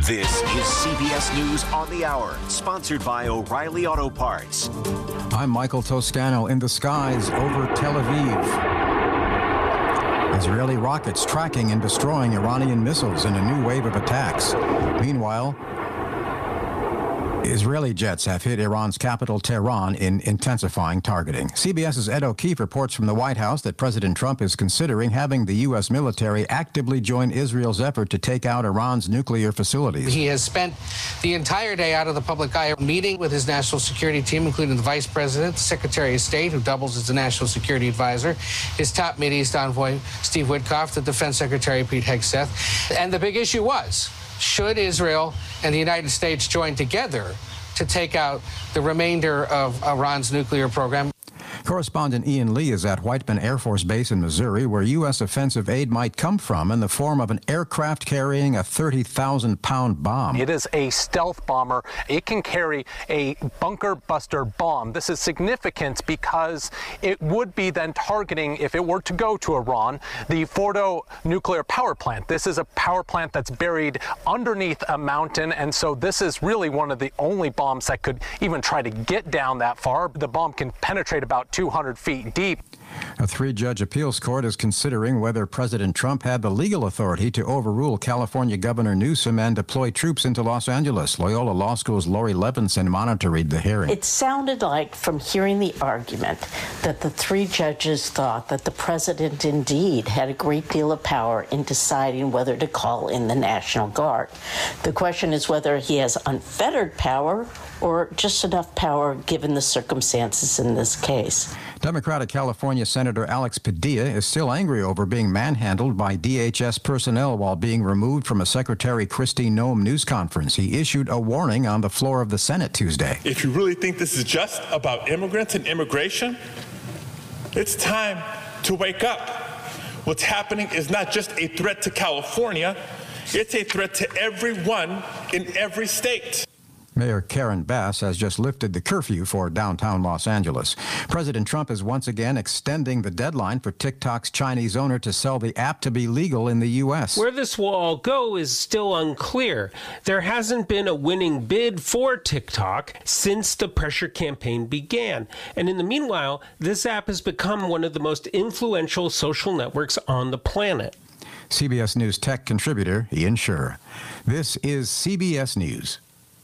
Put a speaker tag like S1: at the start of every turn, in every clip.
S1: This is CBS News on the Hour, sponsored by O'Reilly Auto Parts.
S2: I'm Michael Toscano in the skies over Tel Aviv. Israeli rockets tracking and destroying Iranian missiles in a new wave of attacks. Meanwhile, Israeli jets have hit Iran's capital, Tehran, in intensifying targeting. CBS's Ed O'Keefe reports from the White House that President Trump is considering having the U.S. military actively join Israel's effort to take out Iran's nuclear facilities.
S3: He has spent the entire day out of the public eye meeting with his national security team, including the Vice President, the Secretary of State, who doubles as the National Security Advisor, his top Mideast envoy, Steve Witkoff, the Defense Secretary, Pete Hegseth. And the big issue was, should Israel and the United States join together to take out the remainder of Iran's nuclear program?
S2: Correspondent Ian Lee is at Whiteman Air Force Base in Missouri, where U.S. offensive aid might come from in the form of an aircraft carrying a 30,000-pound bomb.
S4: It is a stealth bomber. It can carry a bunker buster bomb. This is significant because it would be then targeting, if it were to go to Iran, the Fordo nuclear power plant. This is a power plant that's buried underneath a mountain, and so this is really one of the only bombs that could even try to get down that far. The bomb can penetrate about 200 feet deep.
S2: A three-judge appeals court is considering whether President Trump had the legal authority to overrule California Governor Newsom and deploy troops into Los Angeles. Loyola Law School's Lori Levinson monitored the hearing.
S5: It sounded like, from hearing the argument, that the three judges thought that the president indeed had a great deal of power in deciding whether to call in the National Guard. The question is whether he has unfettered power or just enough power given the circumstances in this case.
S2: Democratic California Senator Alex Padilla is still angry over being manhandled by DHS personnel while being removed from a Secretary Kristi Noem news conference. He issued a warning on the floor of the Senate Tuesday.
S6: If you really think this is just about immigrants and immigration, it's time to wake up. What's happening is not just a threat to California, it's a threat to everyone in every state.
S2: Mayor Karen Bass has just lifted the curfew for downtown Los Angeles. President Trump is once again extending the deadline for TikTok's Chinese owner to sell the app to be legal in the U.S.
S7: Where this will all go is still unclear. There hasn't been a winning bid for TikTok since the pressure campaign began. And in the meanwhile, this app has become one of the most influential social networks on the planet.
S2: CBS News tech contributor Ian Sherr. This is CBS News.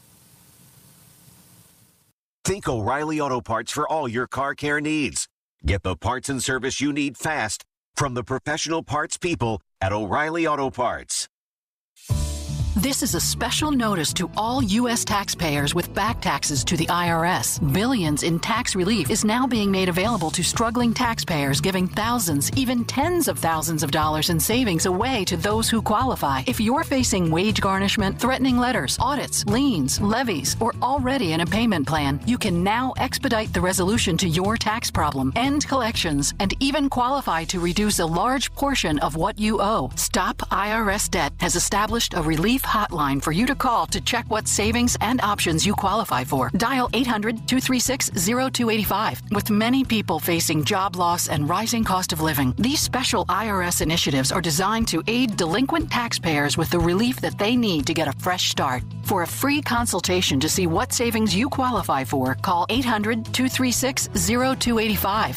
S1: Think O'Reilly Auto Parts for all your car care needs. Get the parts and service you need fast from the professional parts people at O'Reilly Auto Parts.
S8: This is a special notice to all U.S. taxpayers with back taxes to the IRS. Billions in tax relief is now being made available to struggling taxpayers, giving thousands, even tens of thousands of dollars in savings away to those who qualify. If you're facing wage garnishment, threatening letters, audits, liens, levies, or already in a payment plan, you can now expedite the resolution to your tax problem, end collections, and even qualify to reduce a large portion of what you owe. Stop IRS Debt has established a relief hotline for you to call to check what savings and options you qualify for. Dial 800-236-0285. With many people facing job loss and rising cost of living, these special IRS initiatives are designed to aid delinquent taxpayers with the relief that they need to get a fresh start. For a free consultation to see what savings you qualify for, call 800-236-0285.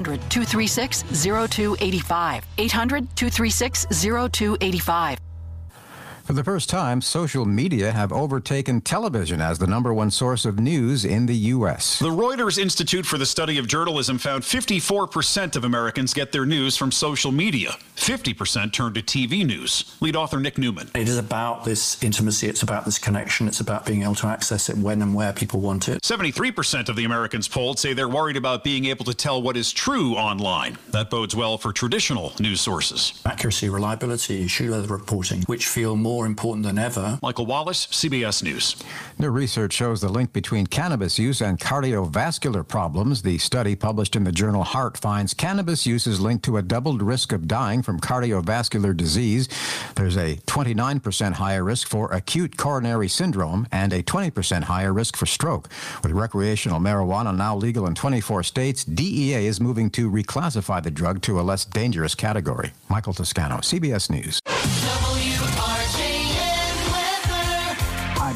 S8: 800-236-0285. 800-236-0285.
S2: For the first time, social media have overtaken television as the number one source of news in the U.S.
S9: The Reuters Institute for the Study of Journalism found 54% of Americans get their news from social media. 50% turn to TV news. Lead author Nick Newman.
S10: It is about this intimacy. It's about this connection. It's about being able to access it when and where people want it.
S9: 73% of the Americans polled say they're worried about being able to tell what is true online. That bodes well for traditional news sources.
S10: Accuracy, reliability, shoe-leather reporting, which feel more important than ever.
S9: Michael Wallace, CBS News.
S2: New research shows the link between cannabis use and cardiovascular problems. The study published in the journal Heart finds cannabis use is linked to a doubled risk of dying from cardiovascular disease. There's a 29% higher risk for acute coronary syndrome and a 20% higher risk for stroke. With recreational marijuana now legal in 24 states, DEA is moving to reclassify the drug to a less dangerous category. Michael Toscano, CBS News.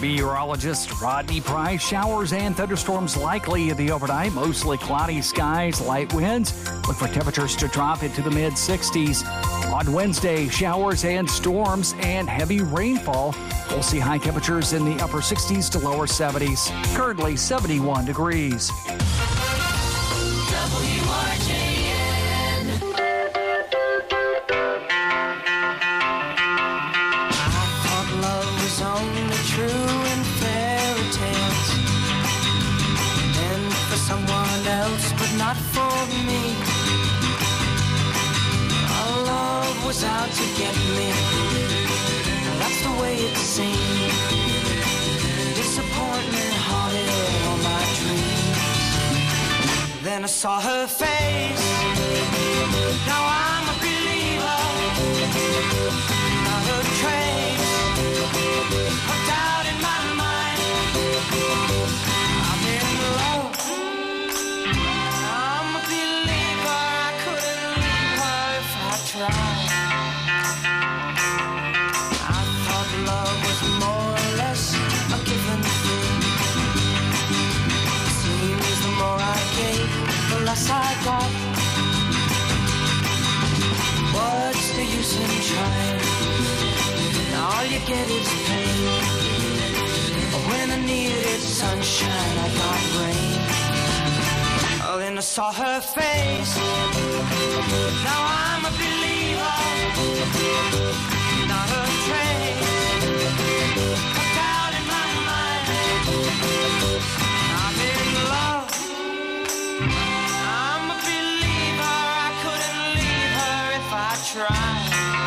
S11: Meteorologist Rodney Price. Showers and thunderstorms likely in the overnight. Mostly cloudy skies, light winds. Look for temperatures to drop into the mid-60s. On Wednesday, showers and storms and heavy rainfall. We'll see high temperatures in the upper 60s to lower 70s. Currently 71 degrees.
S12: Not for me. Our love was out to get me. That's the way it seemed. Disappointment haunted all my dreams. Then I saw her face. Now I'm a believer. Not a trace of doubt in my mind. I'm in love. I thought love was more or less a given thing. Seems the more I gave, the less I got. What's the use in trying? All you get is pain. When I needed sunshine, I got rain. Oh, then I saw her face. Now I'm a believer. Not a trace of doubt in my mind. I'm in love. I'm a believer. I couldn't leave her if I tried.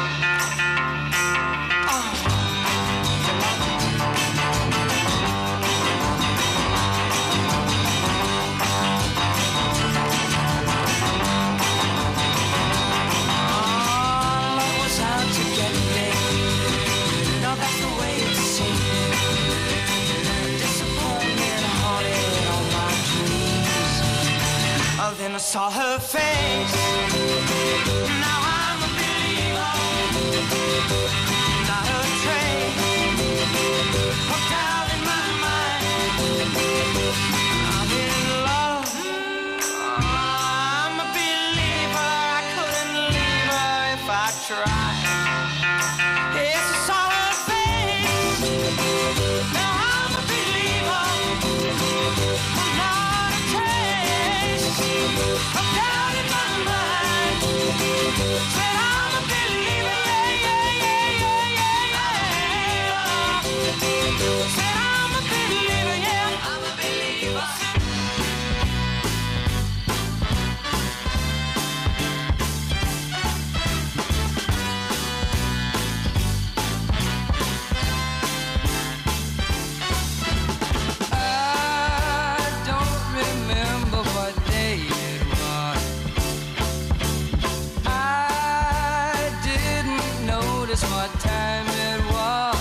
S12: Then I saw her face. Now I'm a believer. Not a trace of doubt in my mind. I'm in love. I'm a believer. I couldn't leave her if I tried. Yes, I saw her face. Now I'm a believer. Not a trace of doubt in my mind. Said I'm a believer, yeah, yeah, yeah, yeah, yeah. Said I'm a believer, yeah, I'm a believer. What time it was.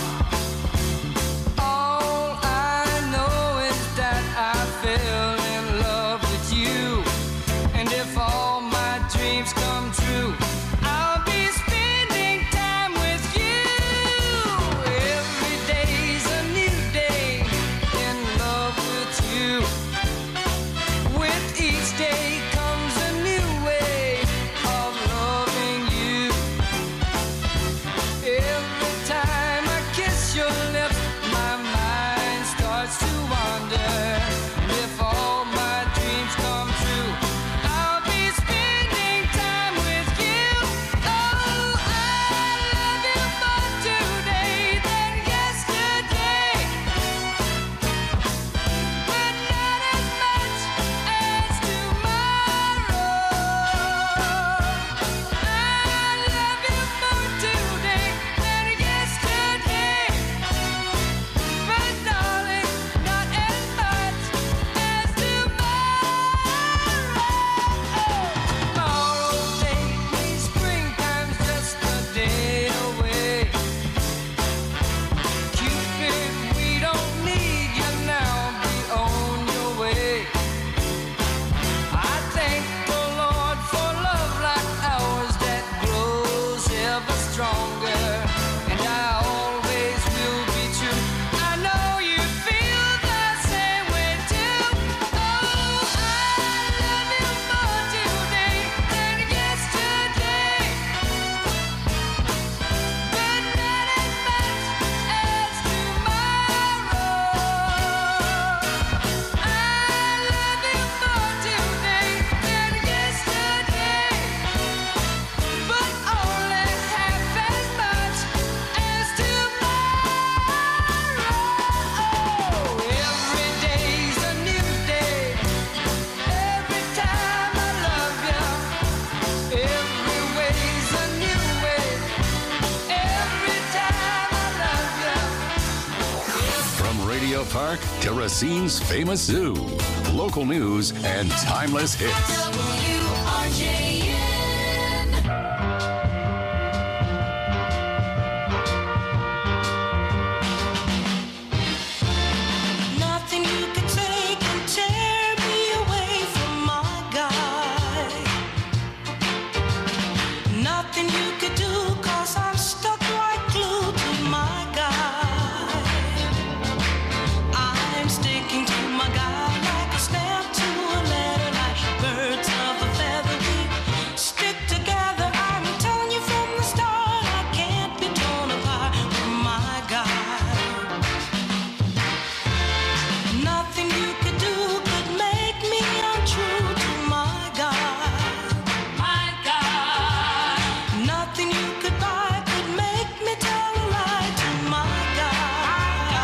S12: All I know is that I fell in love with you. And if all my dreams come true, I'll be spending time with you. Every day's a new day in love with you. With each day comes a new way of loving you. Every
S13: Park to Racine's famous zoo. Local news and timeless hits.
S12: WRJN. Nothing you could say can tear me away from my guy. Nothing you could do, 'cause I'm stuck like glue to my guy. I'm sticking to my guy like a stamp to a letter, like birds of a feather. We stick together. I'm telling you from the start, I can't be torn apart from my guy. Nothing you could do could make me untrue to my guy. My guy. Nothing you could buy could make me tell a lie to my guy.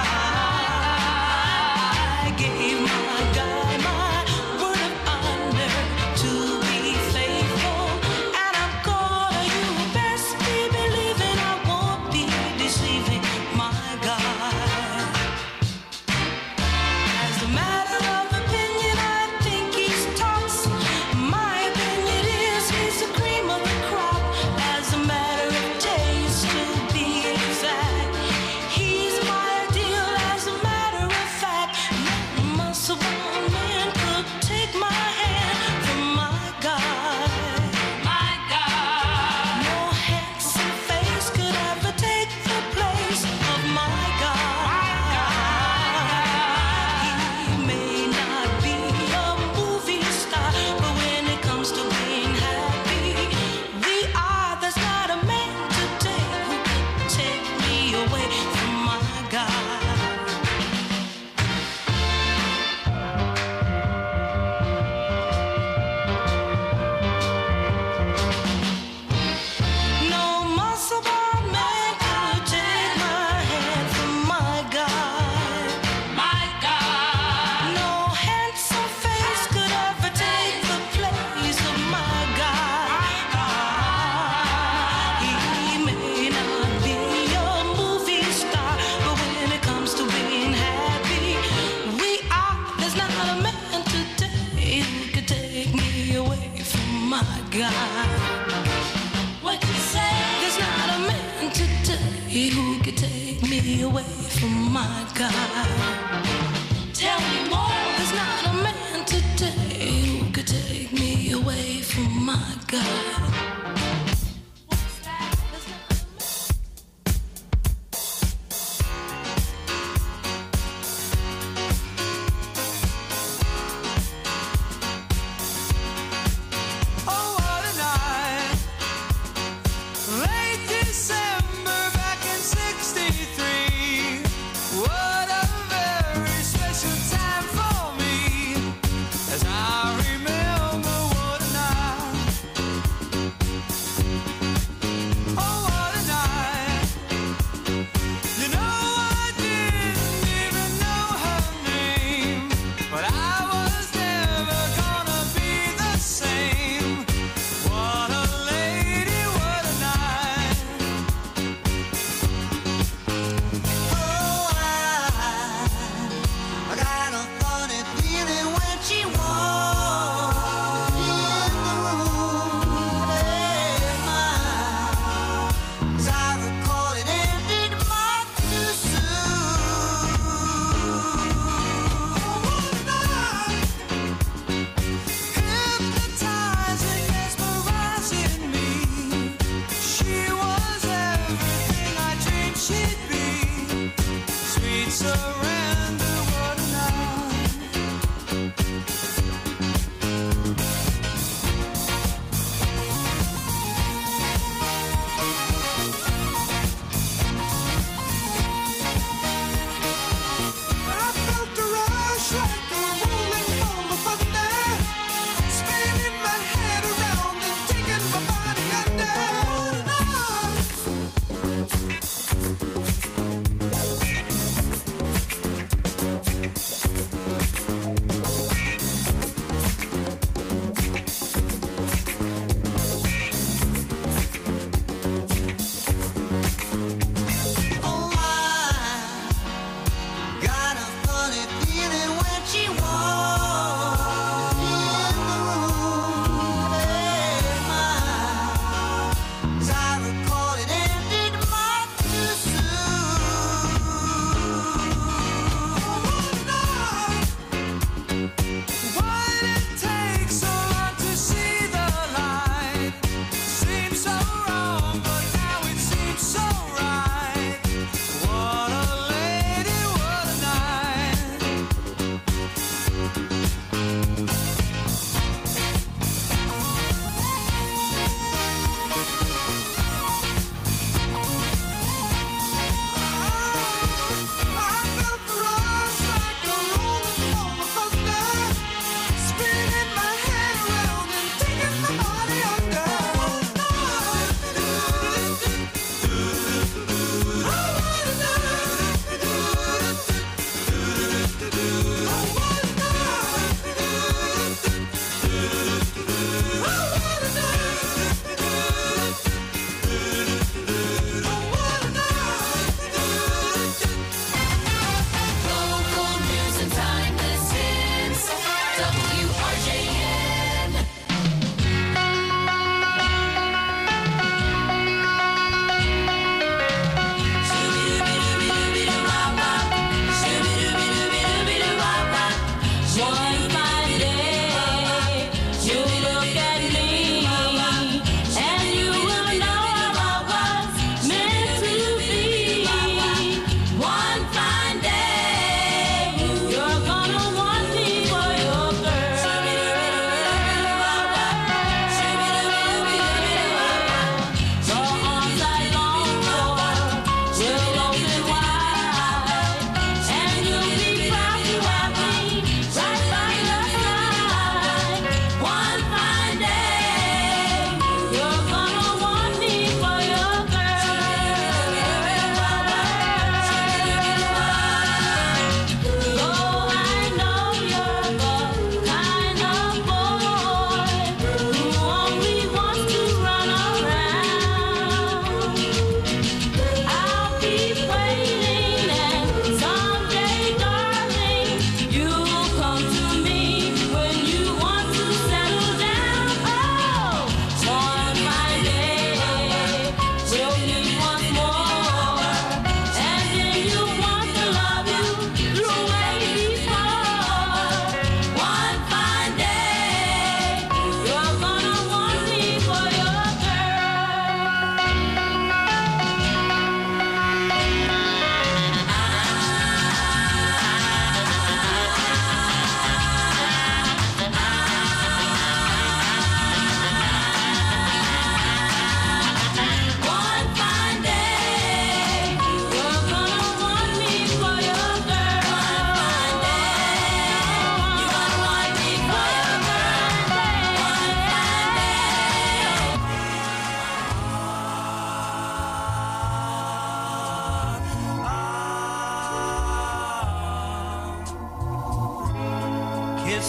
S12: I gave my guy my word of honor to be faithful, and I'm gonna, you best be believing I won't be deceiving my guy. As a matter of opinion, I think he's tops. My opinion is he's the cream of the crop. As a matter of taste, to be exact, he's my ideal. As a matter of fact, no muscle-bound man could take my hand from my guy. My guy. No handsome face could ever take the place of my guy. He may not be a movie star, but when it comes to being happy, there's not a man today who could take me away from my guy. No muscle-bound man could take my hand from my guy. My guy. No handsome face could ever take the place of my guy. He may not be a movie star, but when it comes to being happy, there's not a man today who could take me away from my guy. What you say? There's not a man today who could take me away from my guy. Tell me more. There's not a man today who could take me away from my guy.
S14: Oh, what a night. Late December back in '63. What a very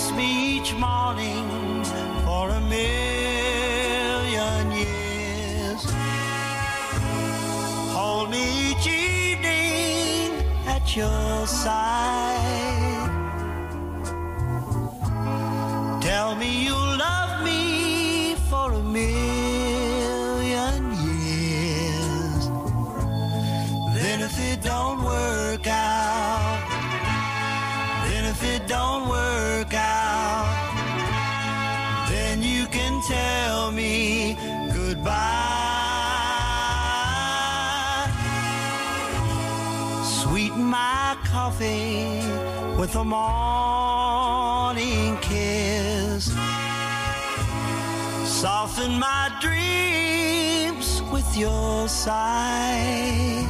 S14: kiss me each morning for a million years. Hold me each evening at your side. Tell me you love me for a million years. Then if it don't work out, then if it don't work out, then you can tell me goodbye. Sweeten my coffee with a morning kiss. Soften my dreams with your sigh.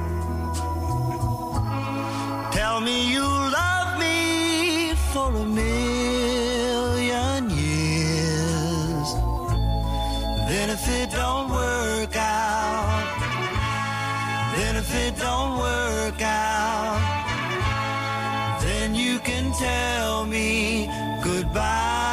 S14: Tell me you love me for a million years. Then if it don't work out, then if it don't work out, then you can tell me goodbye.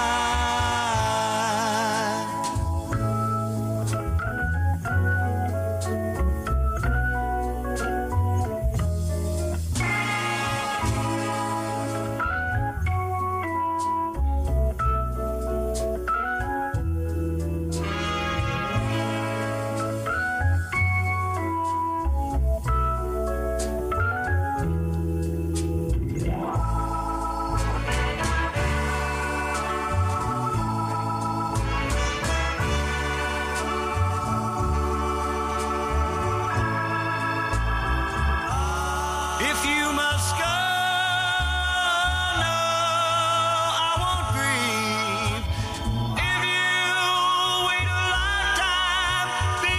S14: If you must go, no, I won't grieve. If you wait a lifetime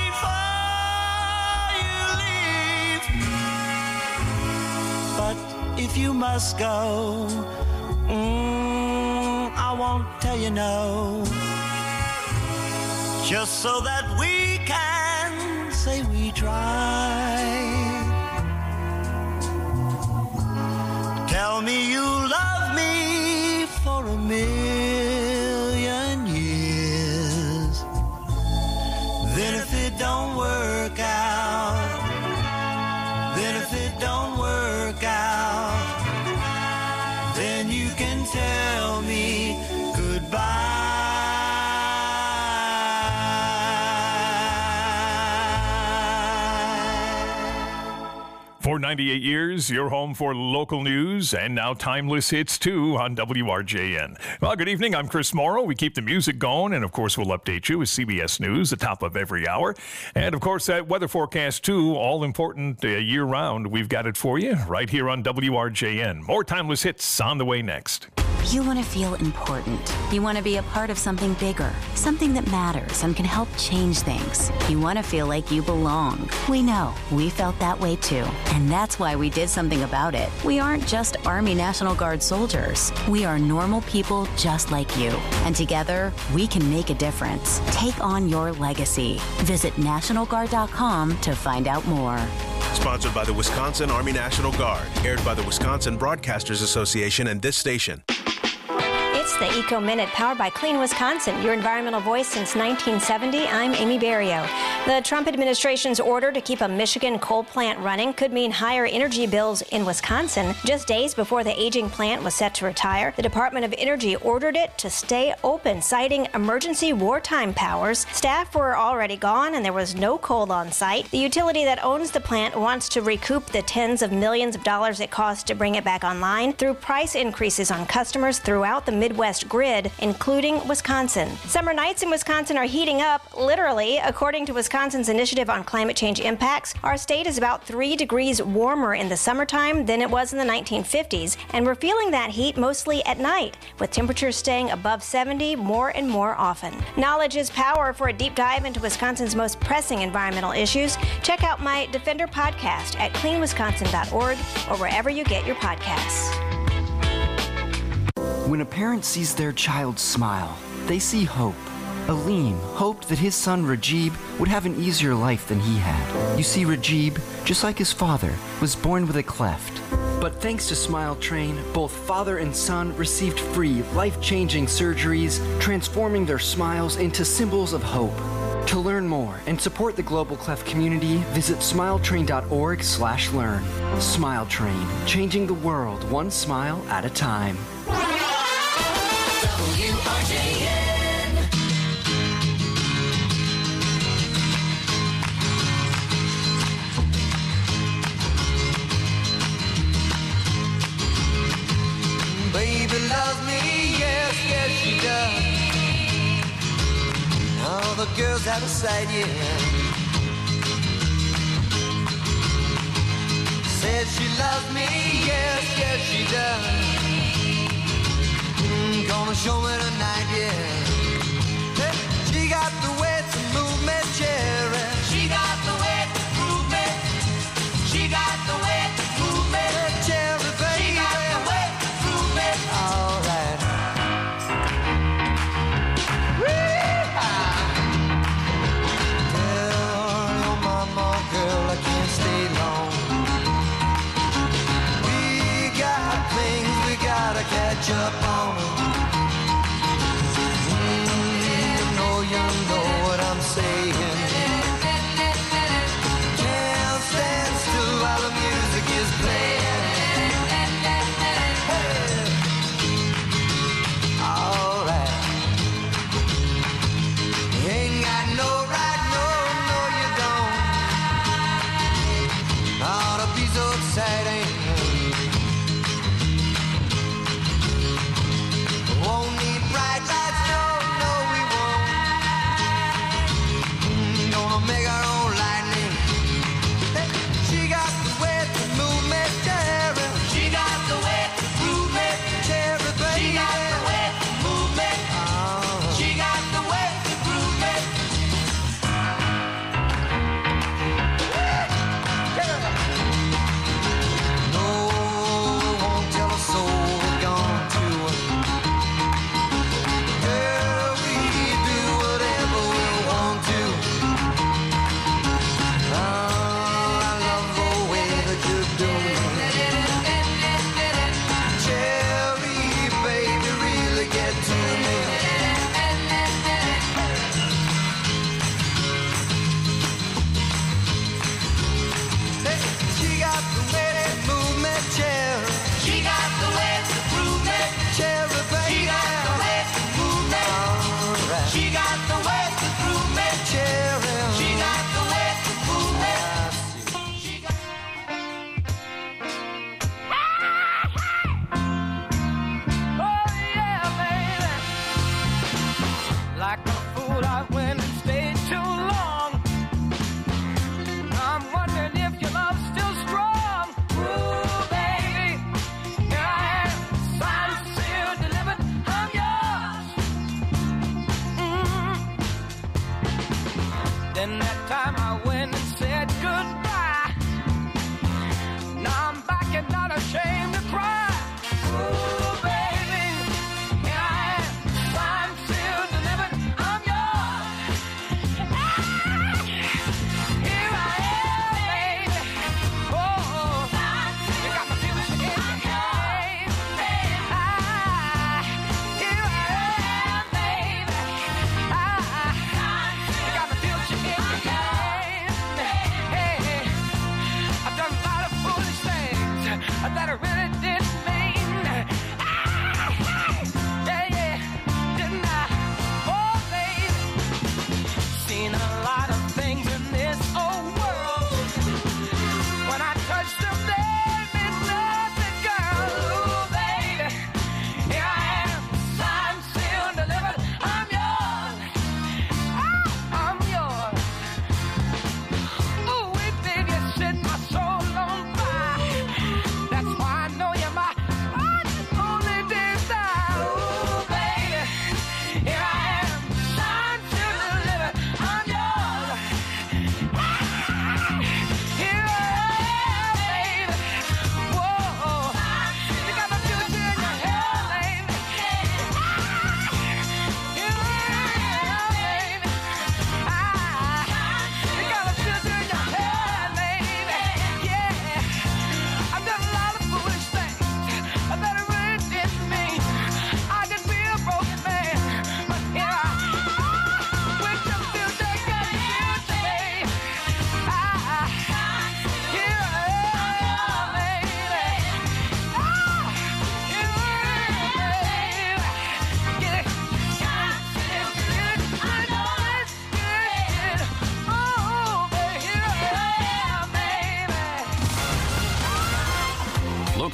S14: before you leave. But if you must go, I won't tell you no. Just so that we can say we tried. Tell me you love me for a million years. Then if it don't work out, then if it don't work out, then you can tell me goodbye.
S15: For 98 years, your home for local news and now timeless hits too on WRJN. Well, good evening. I'm Chris Morrow. We keep the music going, and of course, we'll update you with CBS News, the top of every hour. And of course, that weather forecast too, all important year round. We've got it for you right here on WRJN. More timeless hits on the way next.
S16: You want to feel important. You want to be a part of something bigger, something that matters and can help change things. You want to feel like you belong. We know. We felt that way too. And that's why we did something about it. We aren't just Army National Guard soldiers. We are normal people just like you. And together, we can make a difference. Take on your legacy. Visit NationalGuard.com to find out more.
S17: Sponsored by the Wisconsin Army National Guard. Aired by the Wisconsin Broadcasters Association and this station.
S18: It's the Eco Minute, powered by Clean Wisconsin, your environmental voice since 1970. I'm Amy Barrio. The Trump administration's order to keep a Michigan coal plant running could mean higher energy bills in Wisconsin. Just days before the aging plant was set to retire, the Department of Energy ordered it to stay open, citing emergency wartime powers. Staff were already gone and there was no coal on site. The utility that owns the plant wants to recoup the tens of millions of dollars it cost to bring it back online through price increases on customers throughout the Midwest grid, including Wisconsin. Summer nights in Wisconsin are heating up, literally. According to Wisconsin's Initiative on Climate Change Impacts, our state is about 3 degrees warmer in the summertime than it was in the 1950s, and we're feeling that heat mostly at night, with temperatures staying above 70 more and more often. Knowledge is power. For a deep dive into Wisconsin's most pressing environmental issues, check out my Defender podcast at cleanwisconsin.org or wherever you get your podcasts.
S19: When a parent sees their child smile, they see hope. Aleem hoped that his son Rajib would have an easier life than he had. You see, Rajib, just like his father, was born with a cleft. But But thanks to Smile Train, both father and son received free, life-changing surgeries, transforming their smiles into symbols of hope. To learn more and support the Global Clef community, visit smiletrain.org/learn. Smile Train, changing the world one smile at a time.
S12: WRJN. Baby loves me, yes, yes she does. All the girls out of sight, yeah. Said she loves me, yes, yes she does. Gonna show me tonight, yeah. Hey, she got the way to move me, cherry. She got the way to move me. She got the way to move me, cherry, baby. She got the way to move me. All right. Girl, I can't stay long. We got things we gotta catch up on. You know what I'm saying. Can't stand still while the music is playing. Hey. All right. You ain't got no right, no, you don't. Ought to be so exciting. Won't need bright lights, no, we won't. Gonna make our own lightning. Hey, she got the way to move me, cherry. She got the way to move me, cherry, baby. She got the way to move me. She got the way to move me. No, we won't tell a soul we're gone to. Girl, we do whatever we want to. I love the way that you do me. Cherry, baby, really get to me. Hey, she got the way to move me, cherry. She got the way to prove me, cherry, baby. She got the way to move me. Right. She got the way to prove me, cherry. She got the way to move me. She got... Oh yeah, baby. Like a fool, I went and stayed too long. I'm wondering if your love's still strong. Ooh, baby, here I am, signed, sealed, delivered, I'm yours. Then that time I went and said goodbye. Now I'm back and not ashamed to cry. Ooh, baby, here I am, signed, sealed, delivered, I'm yours. Here I am, baby. Oh, you got my feelings in your hand. Here I am, baby. You got my feelings in your hand.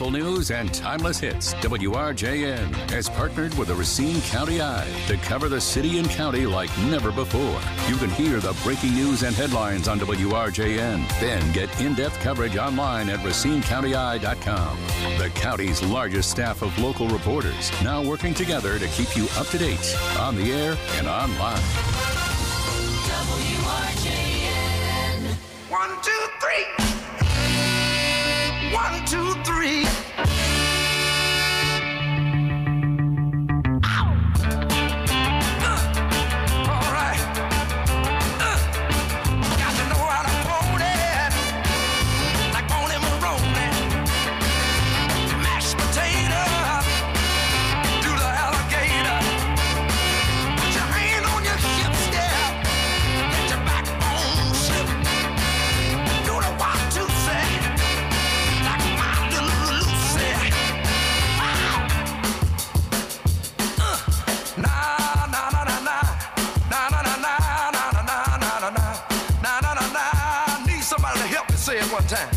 S13: Local news and timeless hits. WRJN has partnered with the Racine County Eye to cover the city and county like never before. You can hear the breaking news and headlines on WRJN. Then get in-depth coverage online at RacineCountyEye.com. The county's largest staff of local reporters now working together to keep you up to date on the air and online.
S14: WRJN. 1, 2, 3. 1, 2, 3. Say it one time.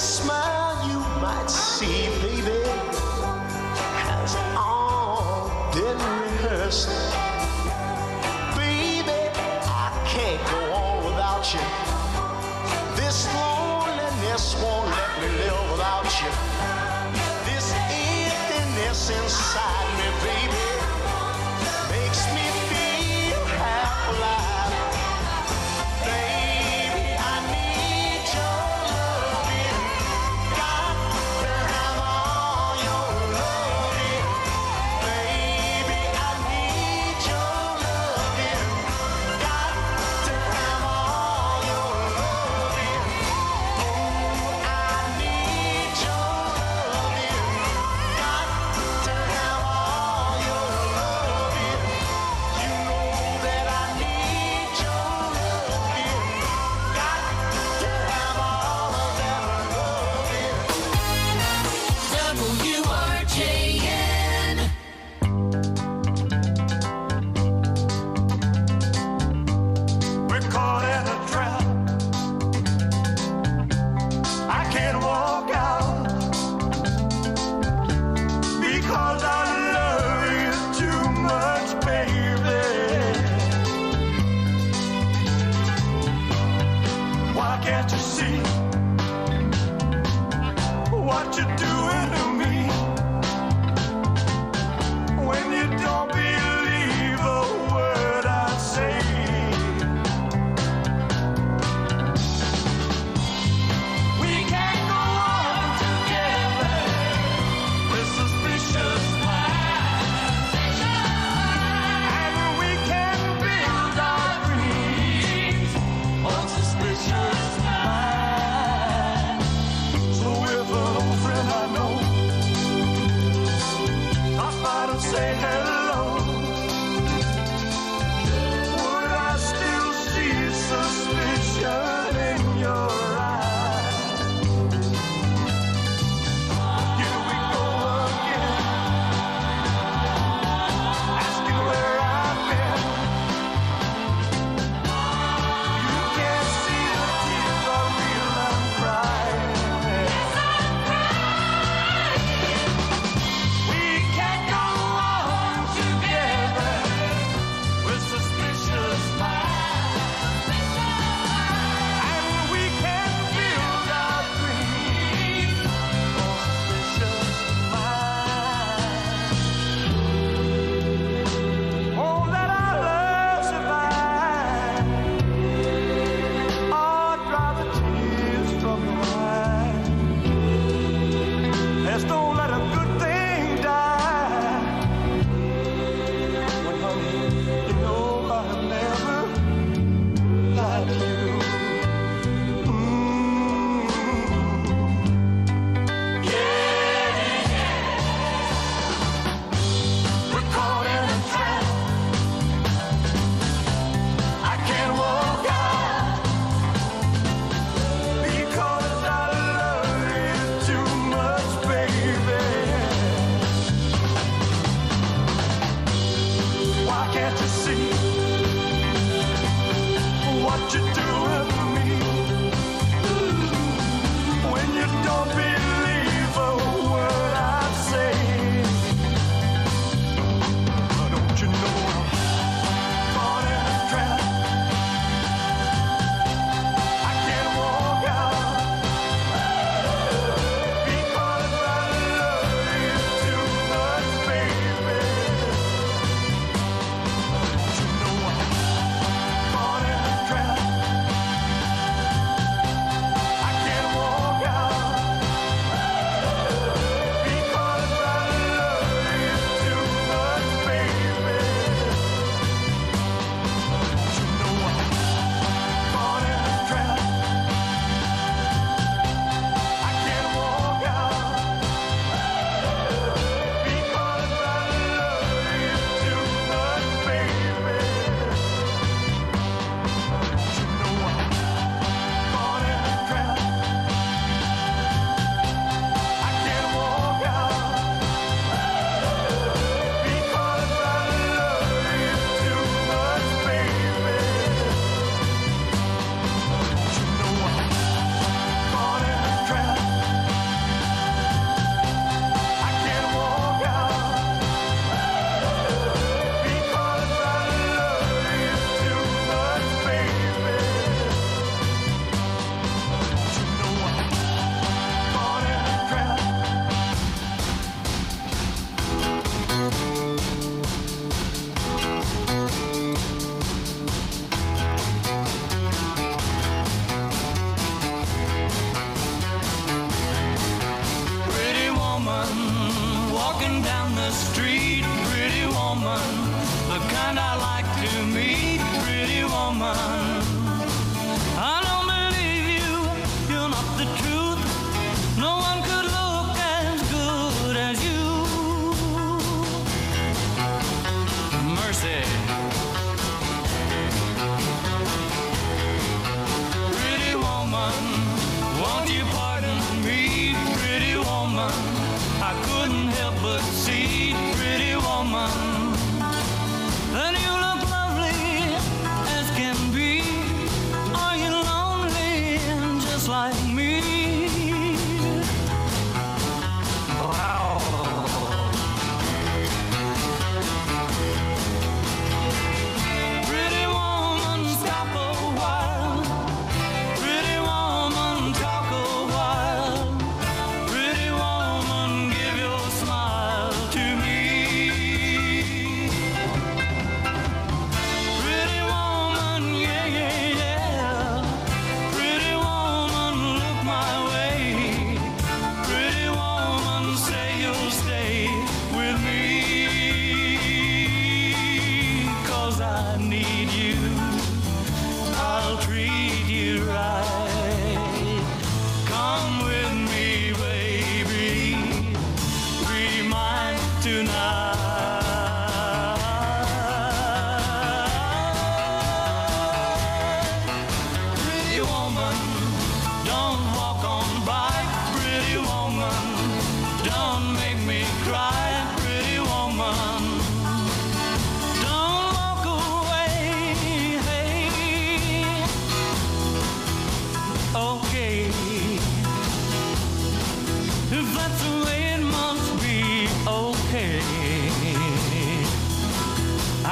S14: Smile you might see, baby, has all didn't rehearse. Baby, I can't go on without you. This loneliness won't let me live without you. This emptiness inside me, baby, makes me feel half alive. Baby, I need your loving. Got to have all your loving. Baby, I need your loving. Got to have all your loving. Oh, I need your loving. Got to have all your loving. You know that I need your loving. Got to have all of that loving.
S12: WRJN.
S14: We're caught in a trap. I can't walk out because I love you too much, baby. Why can't you see what you're doing to me? When you don't believe a word I say. We can't go on together with suspicious minds. And we can build our dreams on suspicious minds. So if an old friend I know stops by to say hello, would I still see suspicion in your eyes? Here we go again, asking where I've been. You can't see the tears are real, I'm crying. We can't go on together with suspicious minds. And we can't build our dreams on suspicious minds. Won't let our love survive or dry the tears from the eyes. Let's don't let a good thing die. When honey, you know I've never lied to you. We're caught in a trap. I can't walk out because I love you too much, baby. Why can't you see what you're doing to me? When you don't believe a word I say. Don't you know I'm caught in a trap? I can't walk out because I love you too much, baby. Don't you know I'm caught in a trap?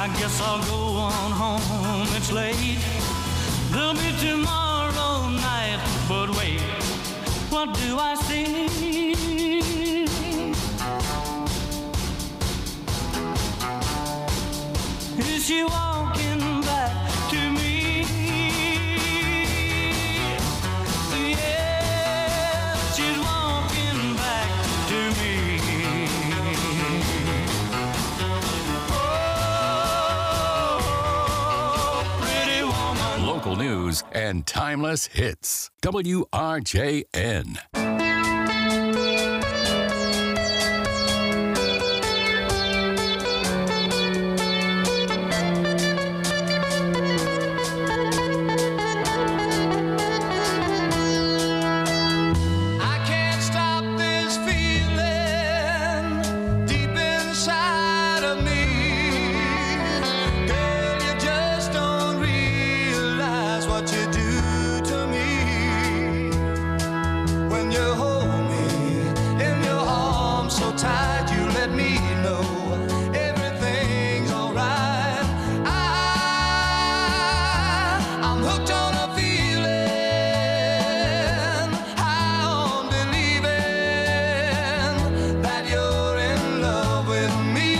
S12: I guess I'll go on home, it's late. There'll be tomorrow night, but wait, what do I see? Is she walking back to me? Yeah, she's walking back to me.
S13: Local news and timeless hits. WRJN.
S12: I can't stop this feeling deep inside of me. Girl, you just don't realize what you do to me. When you hold me in your arms so tight, you let me know everything's alright. I'm hooked on a feeling, high on believing that you're in love with me.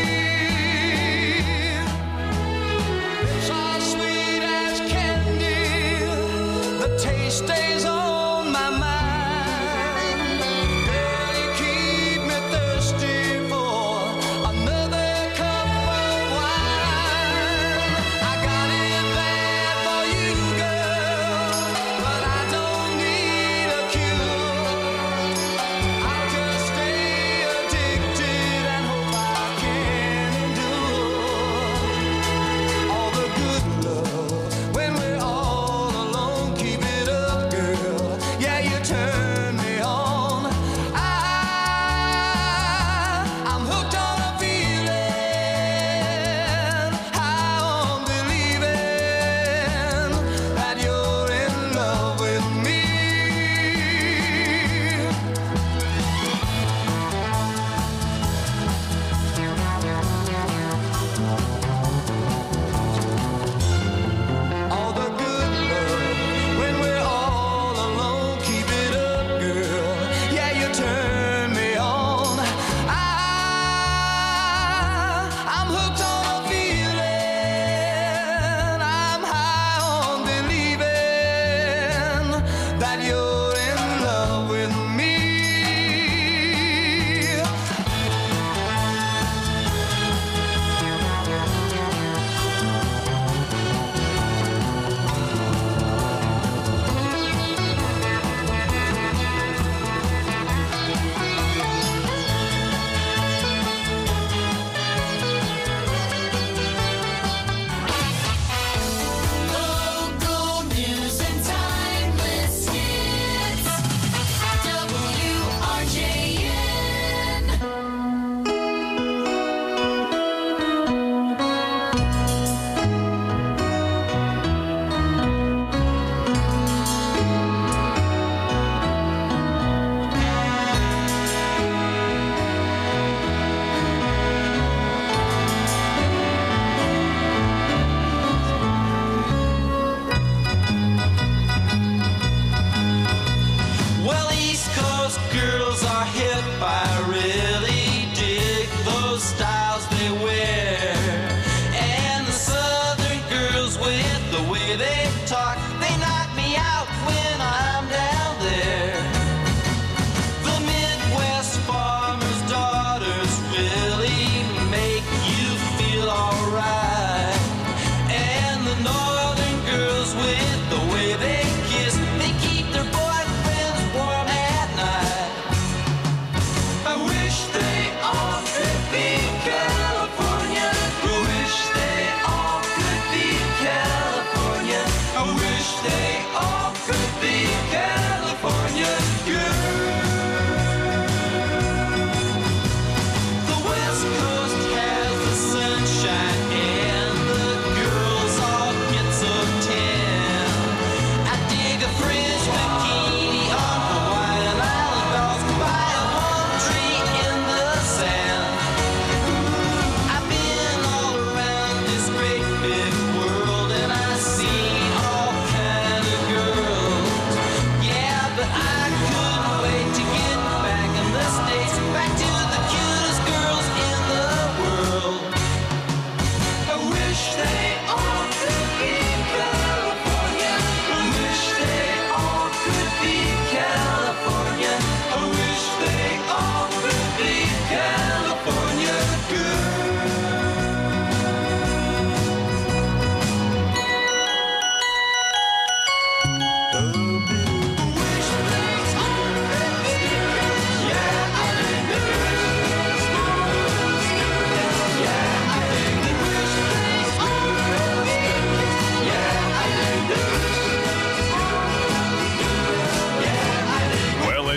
S12: It's as sweet as candy, the taste stays on my mind. Girl, you keep me thirsty for another cup of wine. I got it bad for you, girl, but I don't need a cure. I'll just stay addicted and hope I can endure all the good love when we're all alone. Keep it up, girl. Yeah, you turn me on. I'm hooked on a feeling, high on believing that you're in love with me. All the good love when we're all alone. Keep it up, girl. Yeah, you turn me on. I'm hooked on a feeling. I'm high on believing that you're in love with me.
S20: Local news and timeless hits. WRJN.
S12: Well, East Coast girls are hip. I really dig those styles they wear. And the Southern girls with the way they talk, they knock me out when I'm down there. The Midwest farmers' daughters really make you feel alright. And the Northern girls with the way they kiss, they keep their boyfriends warm at night. I wish they all could be California. I wish they all could be California. I wish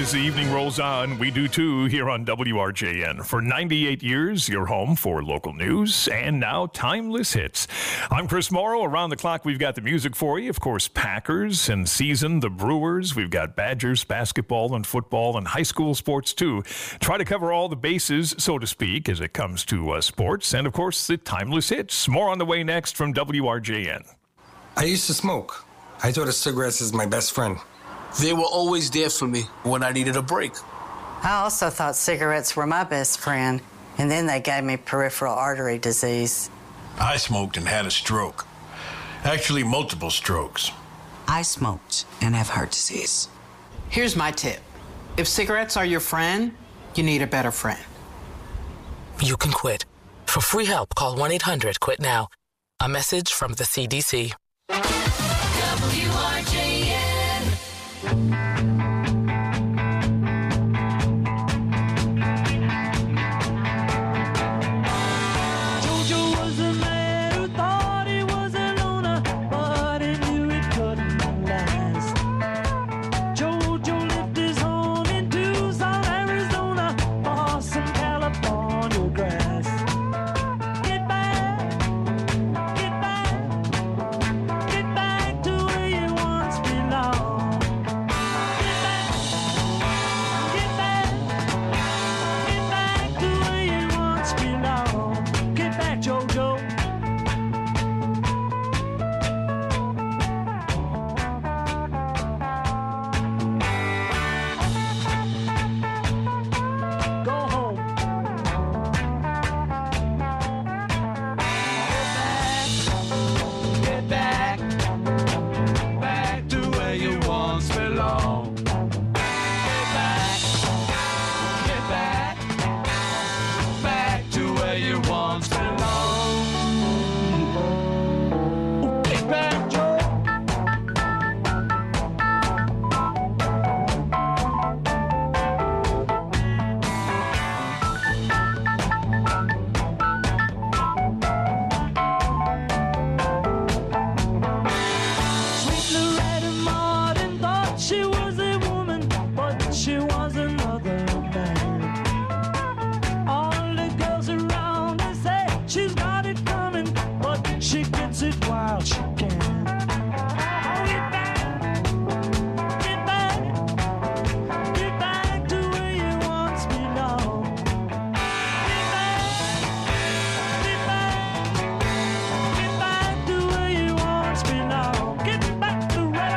S15: As the evening rolls on, we do too here on WRJN. For 98 years, your home for local news and now timeless hits. I'm Chris Morrow. Around the clock, we've got the music for you. Of course, Packers and season, the Brewers. We've got Badgers, basketball and football and high school sports too. Try to cover all the bases, so to speak, as it comes to sports. And of course, the timeless hits. More on the way next from WRJN.
S21: I used to smoke. I thought of cigarettes as my best friend.
S22: They were always there for me when I needed a break.
S23: I also thought cigarettes were my best friend, and then they gave me peripheral artery disease.
S24: I smoked and had a stroke. Actually, multiple strokes.
S25: I smoked and have heart disease. Here's my tip. If cigarettes are your friend, you need a better friend.
S26: You can quit. For free help, call 1-800-QUIT-NOW. A message from the CDC.
S20: WRJN.
S12: Jojo was a man who thought he was a loner, but he knew it couldn't last. Jojo lived his home in Tucson, Arizona, for some California grass. Get back to where you once belonged. Get back to where you once belonged. Get back, Jojo. Go home. Get back to where you once belonged. Get back to where you once belonged. Get back, Joe. Sweet Loretta Martin thought she was a woman, but she was another man. All the girls around her say she's got it coming, but she gets it while she can. Get back to where you once belonged. Get back to where you once belonged. Get back to where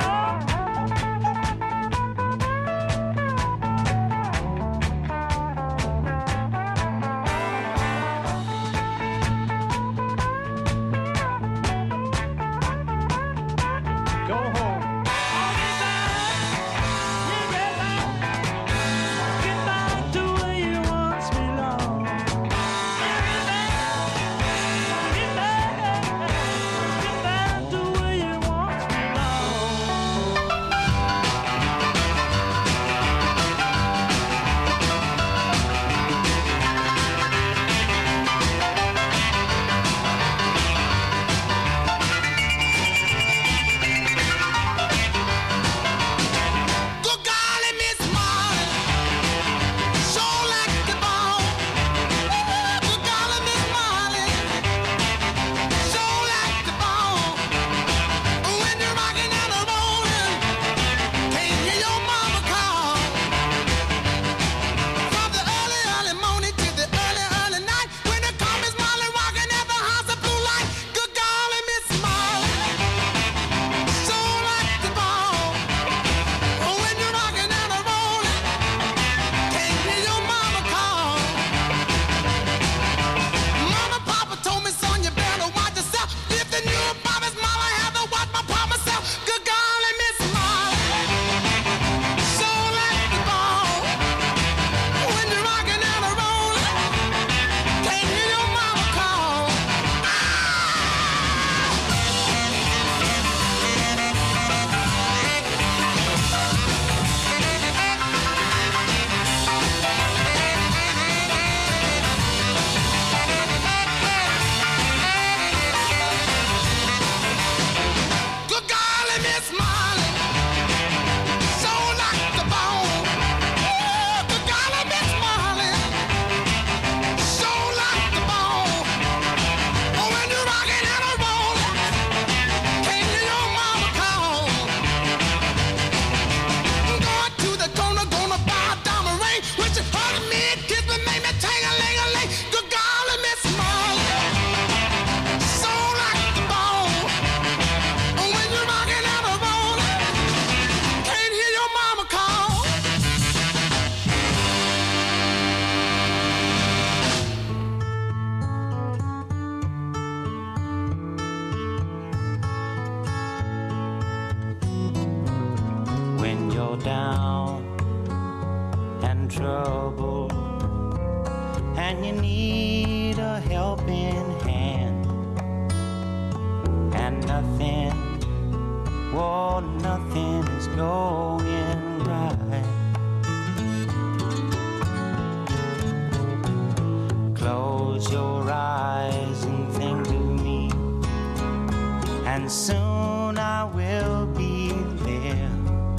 S12: go home. Get back to where you once belonged. Get back to where you once belonged.
S1: you're down and troubled, and you need a helping hand, and nothing is going right. Close your eyes and think of me, and soon I will be there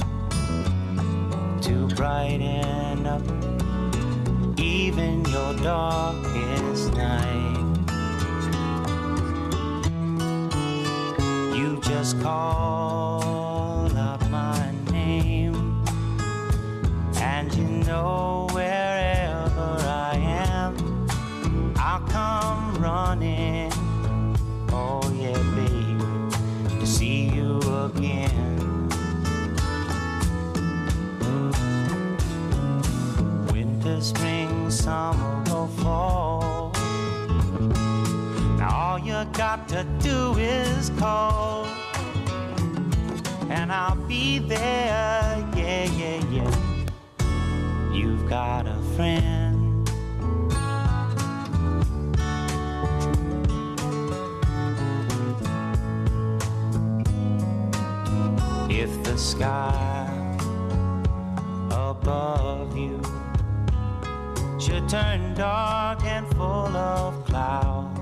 S1: to brighten up even your darkest night. You just call out my name, and you know wherever I am, I'll come running. Oh yeah, baby, to see you again. Winter, spring, summer, or fall, now all you got to do is call, and I'll be there, yeah, yeah, yeah. You've got a friend. If the sky above you should turn dark and full of clouds,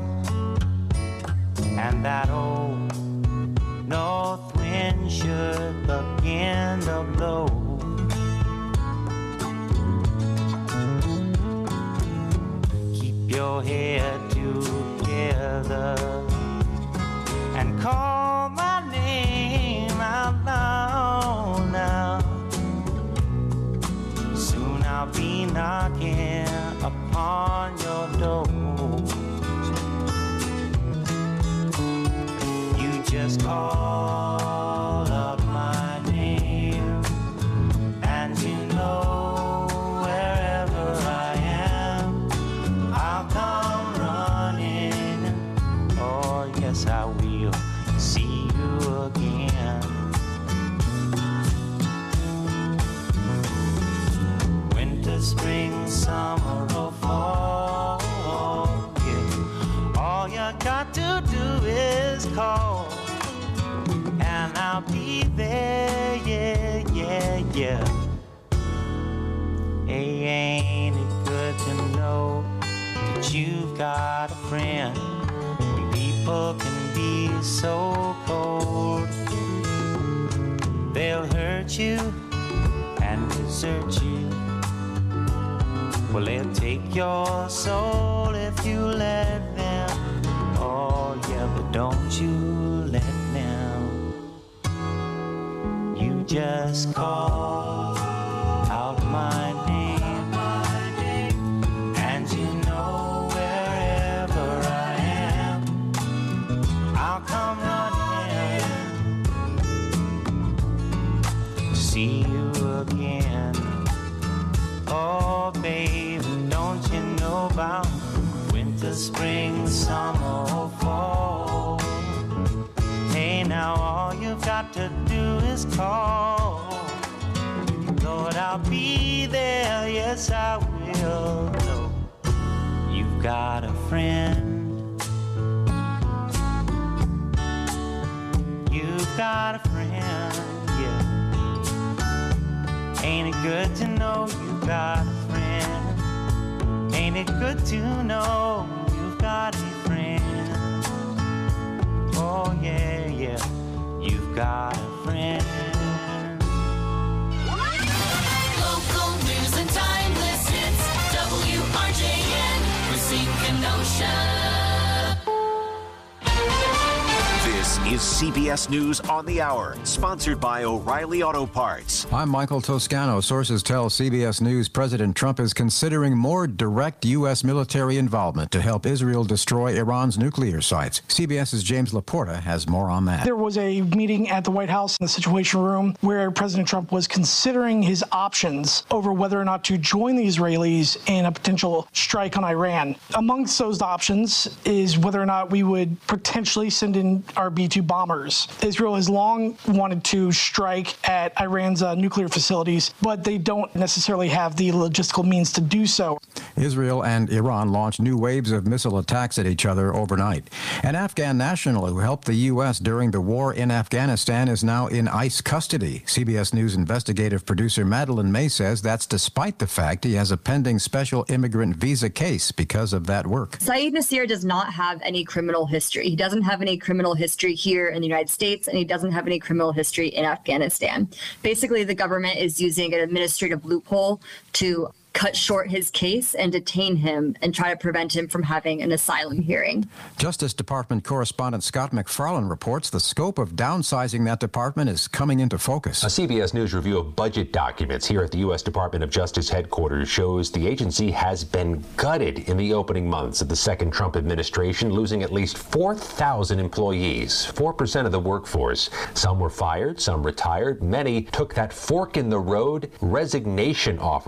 S1: and that old north wind should begin to blow, keep your head together and call my name out loud now. Soon I'll be knocking upon your door. You just call out my name, and you know wherever I am, I'll come running. Oh yes, I will see you again. Winter, spring, summer, or fall, yeah. All you got to do is call, and I'll be there, yeah, yeah, yeah. Hey, ain't it good to know that you've got a friend? People can be so cold, they'll hurt you and desert you. Well, they'll take your soul if you let them. Oh yeah, but don't you let them. You just call out my name, and you know wherever I am, I'll come running to see you again. Oh, baby, don't you know about winter, spring, summer, or fall? Hey, now all you've got to do is call. Lord, I'll be there, yes, I will know you've got a friend. You've got a friend, yeah. Ain't it good to know you've got a friend? Ain't it good to know you've got a friend? Oh yeah, yeah, you've got a friend.
S20: Local news and timeless hits. WRJN, Racine, Kenosha.
S3: This is CBS News on the Hour, sponsored by O'Reilly Auto Parts.
S2: I'm Michael Toscano. Sources tell CBS News President Trump is considering more direct U.S. military involvement to help Israel destroy Iran's nuclear sites. CBS's James Laporta has more on that.
S4: There was a meeting at the White House in the Situation Room where President Trump was considering his options over whether or not to join the Israelis in a potential strike on Iran. Amongst those options is whether or not we would potentially send in our B-2 B-52 bombers. Israel has long wanted to strike at Iran's nuclear facilities, but they don't necessarily have the logistical means to do so.
S2: Israel and Iran launched new waves of missile attacks at each other overnight. An Afghan national who helped the U.S. during the war in Afghanistan is now in ICE custody. CBS News investigative producer Madeline May says that's despite the fact he has a pending special immigrant visa case because of that work.
S5: Saeed Nasir does not have any criminal history. He doesn't have any criminal history here in the United States, and he doesn't have any criminal history in Afghanistan. Basically, the government is using an administrative loophole to cut short his case and detain him and try to prevent him from having an asylum hearing.
S2: Justice Department correspondent Scott McFarlane reports the scope of downsizing that department is coming into focus.
S6: A CBS News review of budget documents here at the U.S. Department of Justice headquarters shows the agency has been gutted in the opening months of the second Trump administration, losing at least 4,000 employees, 4% of the workforce. Some were fired, some retired. Many took that fork in the road resignation offer